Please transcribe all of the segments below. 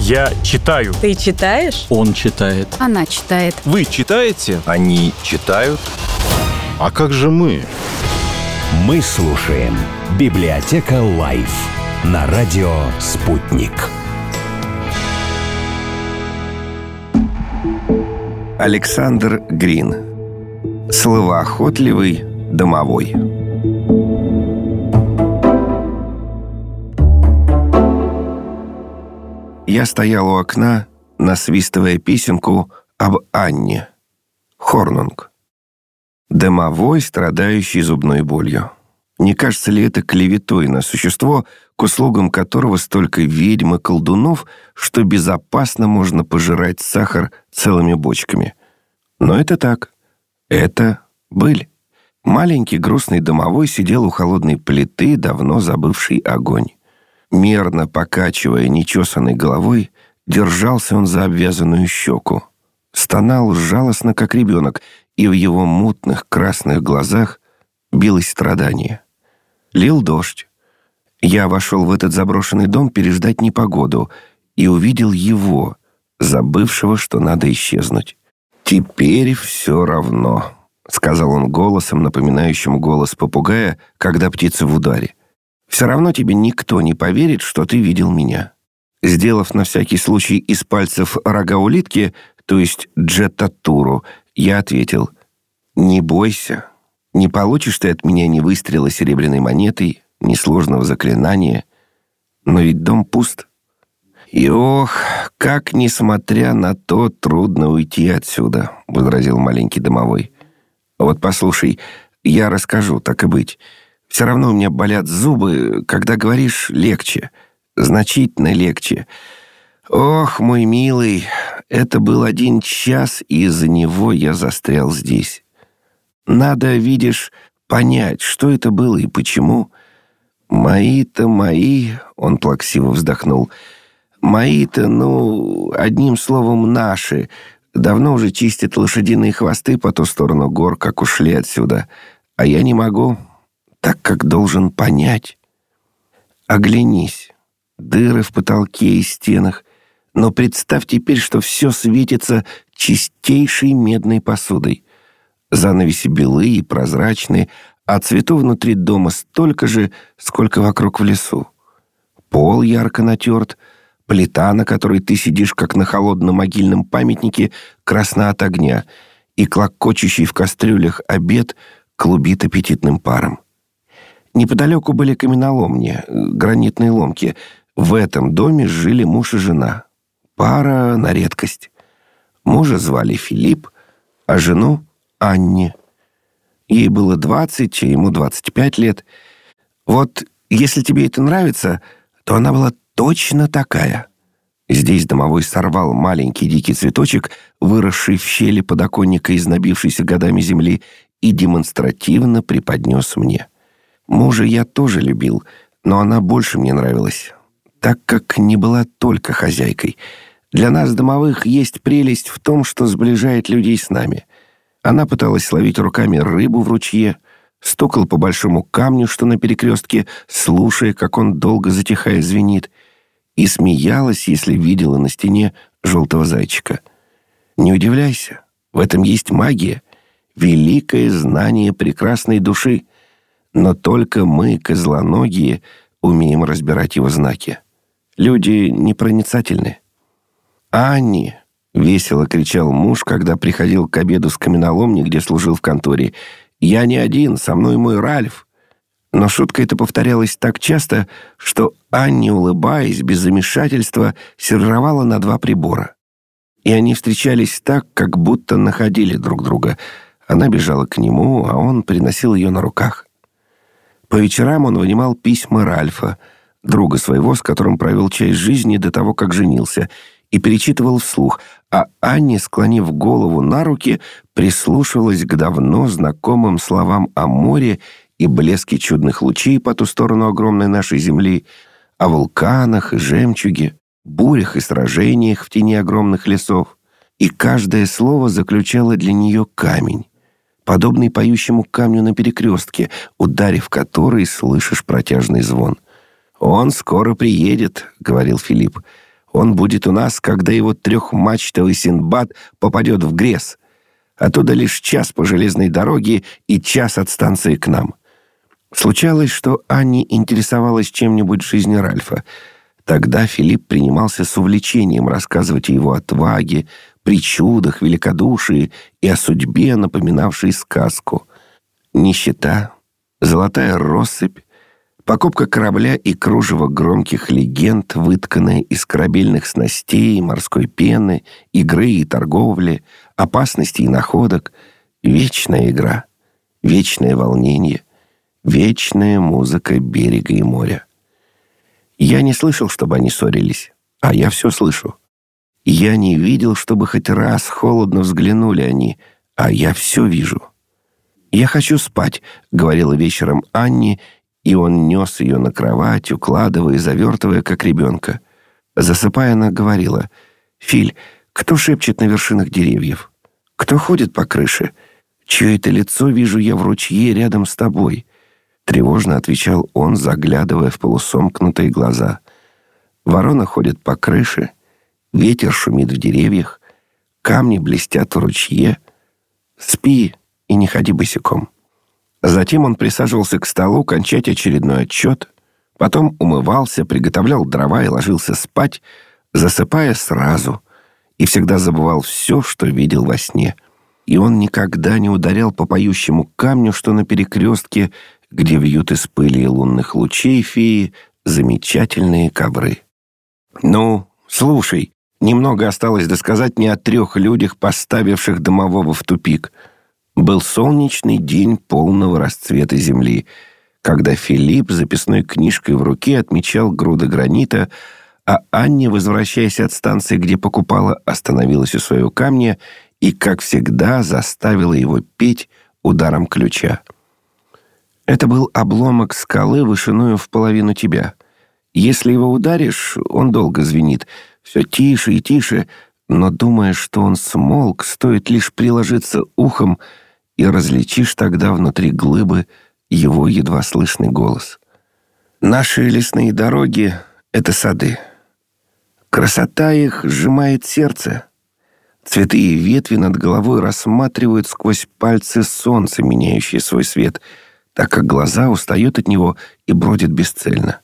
Я читаю. Ты читаешь? Он читает. Она читает. Вы читаете? Они читают. А как же мы? Мы слушаем «Библиотека Лайф» на радио «Спутник». Александр Грин. Словоохотливый домовой. Я стоял у окна, насвистывая песенку об Анне. Хорнунг. Домовой, страдающий зубной болью. Не кажется ли это клеветой на существо, к услугам которого столько ведьм и колдунов, что безопасно можно пожирать сахар целыми бочками? Но это так. Это быль. Маленький грустный домовой сидел у холодной плиты, давно забывший огонь. Мерно покачивая нечесанной головой, держался он за обвязанную щеку. Стонал жалостно, как ребенок, и в его мутных красных глазах билось страдание. Лил дождь. Я вошел в этот заброшенный дом переждать непогоду и увидел его, забывшего, что надо исчезнуть. «Теперь все равно», — сказал он голосом, напоминающим голос попугая, когда птица в ударе. «Все равно тебе никто не поверит, что ты видел меня». Сделав на всякий случай из пальцев рога улитки, то есть джеттатуру, я ответил: «Не бойся, не получишь ты от меня ни выстрела серебряной монетой, ни сложного заклинания, но ведь дом пуст. И ох, как, несмотря на то, трудно уйти отсюда», — возразил маленький домовой. «Вот послушай, я расскажу, так и быть. Все равно у меня болят зубы, когда говоришь, легче, значительно легче. Ох, мой милый, это был 1 час, и из-за него я застрял здесь. Надо, видишь, понять, что это было и почему. Мои-то мои, — он плаксиво вздохнул, — мои-то, одним словом, наши, давно уже чистят лошадиные хвосты по ту сторону гор, как ушли отсюда, а я не могу, так как должен понять. Оглянись, дыры в потолке и стенах, но представь теперь, что все светится чистейшей медной посудой. Занавеси белые и прозрачные, а цветов внутри дома столько же, сколько вокруг в лесу. Пол ярко натерт, плита, на которой ты сидишь, как на холодном могильном памятнике, красна от огня, и клокочущий в кастрюлях обед клубит аппетитным паром. Неподалеку были каменоломни, гранитные ломки. В этом доме жили муж и жена. Пара на редкость. Мужа звали Филипп, а жену — Анне. Ей было 20, а ему 25 лет. Вот если тебе это нравится, то она была точно такая. Здесь домовой сорвал маленький дикий цветочек, выросший в щели подоконника из набившейся годами земли, и демонстративно преподнес мне. Мужа я тоже любил, но она больше мне нравилась, так как не была только хозяйкой. Для нас, домовых, есть прелесть в том, что сближает людей с нами. Она пыталась ловить руками рыбу в ручье, стукала по большому камню, что на перекрестке, слушая, как он долго затихая звенит, и смеялась, если видела на стене желтого зайчика. Не удивляйся, в этом есть магия, великое знание прекрасной души, но только мы, козлоногие, умеем разбирать его знаки. Люди непроницательны. «Анни!» — весело кричал муж, когда приходил к обеду с каменоломни, где служил в конторе. «Я не один, со мной мой Ральф». Но шутка эта повторялась так часто, что Анни, улыбаясь, без замешательства, сервировала на 2 прибора. И они встречались так, как будто находили друг друга. Она бежала к нему, а он приносил ее на руках. По вечерам он вынимал письма Ральфа, друга своего, с которым провел часть жизни до того, как женился, и перечитывал вслух, а Анне, склонив голову на руки, прислушивалась к давно знакомым словам о море и блеске чудных лучей по ту сторону огромной нашей земли, о вулканах и жемчуге, бурях и сражениях в тени огромных лесов. И каждое слово заключало для нее камень, подобный поющему камню на перекрестке, ударив который, слышишь протяжный звон. «Он скоро приедет», — говорил Филипп. Он будет у нас, когда его трехмачтовый Синдбад попадет в Грез. Оттуда лишь час по железной дороге и час от станции к нам». Случалось, что Анни интересовалась чем-нибудь в жизни Ральфа. Тогда Филипп принимался с увлечением рассказывать о его отваге, причудах, великодушии и о судьбе, напоминавшей сказку. Нищета, золотая россыпь, покупка корабля и кружево громких легенд, вытканные из корабельных снастей, морской пены, игры и торговли, опасностей и находок, вечная игра, вечное волнение, вечная музыка берега и моря. Я не слышал, чтобы они ссорились, а я все слышу. Я не видел, чтобы хоть раз холодно взглянули они, а я все вижу. «Я хочу спать», — говорила вечером Анни, и он нес ее на кровать, укладывая и завертывая, как ребенка. Засыпая, она говорила: «Филь, кто шепчет на вершинах деревьев? Кто ходит по крыше? Чье это лицо вижу я в ручье рядом с тобой?» Тревожно отвечал он, заглядывая в полусомкнутые глаза. «Ворона ходит по крыше, ветер шумит в деревьях, камни блестят в ручье. Спи и не ходи босиком». Затем он присаживался к столу кончать очередной отчет, потом умывался, приготовлял дрова и ложился спать, засыпая сразу, и всегда забывал все, что видел во сне. И он никогда не ударял по поющему камню, что на перекрестке, где вьют из пыли и лунных лучей феи замечательные ковры. «Ну, слушай, немного осталось досказать мне о 3 людях, поставивших домового в тупик». Был солнечный день полного расцвета земли, когда Филипп с записной книжкой в руке отмечал груды гранита, а Анни, возвращаясь от станции, где покупала, остановилась у своего камня и, как всегда, заставила его петь ударом ключа. Это был обломок скалы вышиною в половину тебя. Если его ударишь, он долго звенит, все тише и тише, но, думая, что он смолк, стоит лишь приложиться ухом, и различишь тогда внутри глыбы его едва слышный голос. Наши лесные дороги — это сады. Красота их сжимает сердце. Цветы и ветви над головой рассматривают сквозь пальцы солнце, меняющее свой свет, так как глаза устают от него и бродят бесцельно.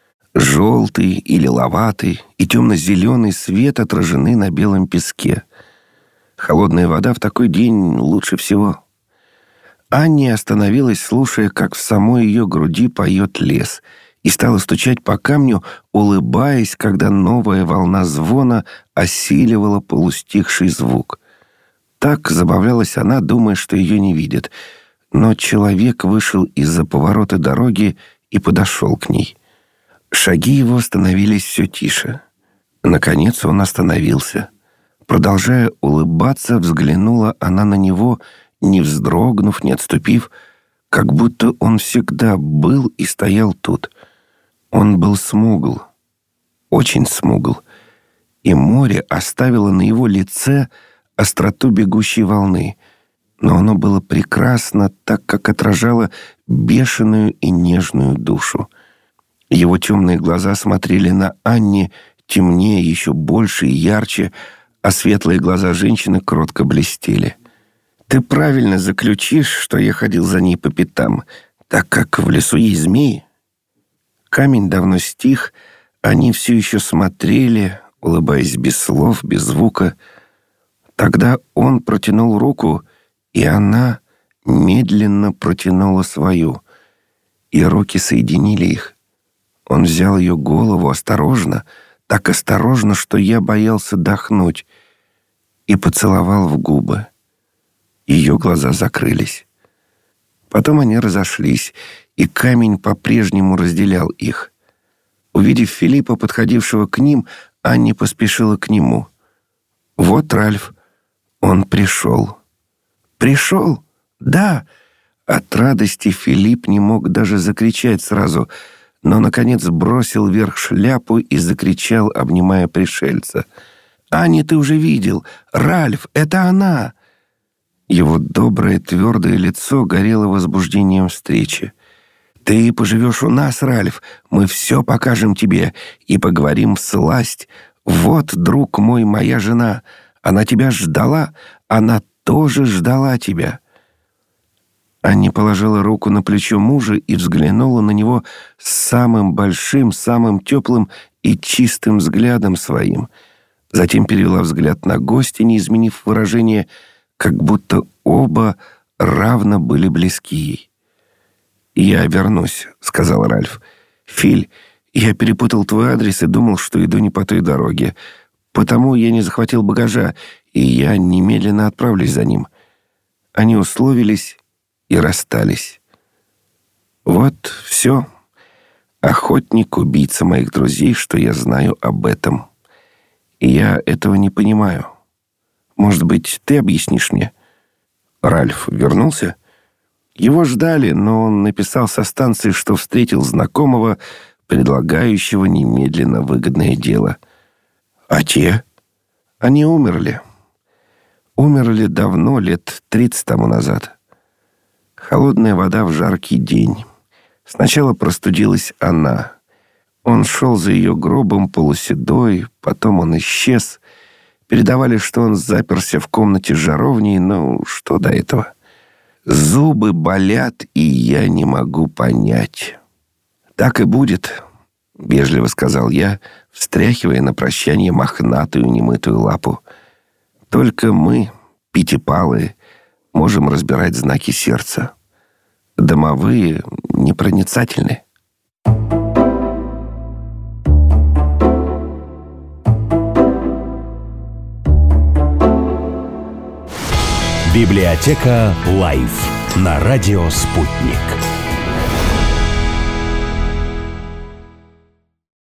Желтый и лиловатый, и темно-зеленый свет отражены на белом песке. Холодная вода в такой день лучше всего. Анни остановилась, слушая, как в самой ее груди поет лес, и стала стучать по камню, улыбаясь, когда новая волна звона осиливала полустихший звук. Так забавлялась она, думая, что ее не видят. Но человек вышел из-за поворота дороги и подошел к ней. Шаги его становились все тише. Наконец он остановился. Продолжая улыбаться, взглянула она на него, не вздрогнув, не отступив, как будто он всегда был и стоял тут. Он был смугл, очень смугл, и море оставило на его лице остроту бегущей волны, но оно было прекрасно, так как отражало бешеную и нежную душу. Его темные глаза смотрели на Анни темнее, еще больше и ярче, а светлые глаза женщины кротко блестели. «Ты правильно заключишь, что я ходил за ней по пятам, так как в лесу есть змеи». Камень давно стих, они все еще смотрели, улыбаясь без слов, без звука. Тогда он протянул руку, и она медленно протянула свою, и руки соединили их. Он взял ее голову осторожно, так осторожно, что я боялся дохнуть, и поцеловал в губы. Ее глаза закрылись. Потом они разошлись, и камень по-прежнему разделял их. Увидев Филиппа, подходившего к ним, Анни поспешила к нему. «Вот Ральф. Он пришел». «Пришел? Да!» От радости Филипп не мог даже закричать сразу, но, наконец, бросил вверх шляпу и закричал, обнимая пришельца. «Анни, ты уже видел! Ральф, это она!» Его доброе твердое лицо горело возбуждением встречи. «Ты поживешь у нас, Ральф, мы все покажем тебе и поговорим всласть. Вот, друг мой, моя жена. Она тебя ждала, она тоже ждала тебя». Анни положила руку на плечо мужа и взглянула на него самым большим, самым теплым и чистым взглядом своим. Затем перевела взгляд на гостя, не изменив выражение, как будто оба равно были близки ей. «Я вернусь», — сказал Ральф. «Филь, я перепутал твой адрес и думал, что иду не по той дороге. Потому я не захватил багажа, и я немедленно отправлюсь за ним». Они условились и расстались. Вот все. Охотник, убийца моих друзей, что я знаю об этом. И я этого не понимаю. Может быть, ты объяснишь мне? Ральф вернулся? Его ждали, но он написал со станции, что встретил знакомого, предлагающего немедленно выгодное дело. А те? Они умерли. Умерли давно, лет 30 тому назад. Холодная вода в жаркий день. Сначала простудилась она. Он шел за ее гробом полуседой, потом он исчез. Передавали, что он заперся в комнате жаровни, но что до этого? Зубы болят, и я не могу понять. «Так и будет», — вежливо сказал я, встряхивая на прощание мохнатую немытую лапу. «Только мы, пятипалые, можем разбирать знаки сердца. Домовые непроницательны». Библиотека Лайф на радио «Спутник».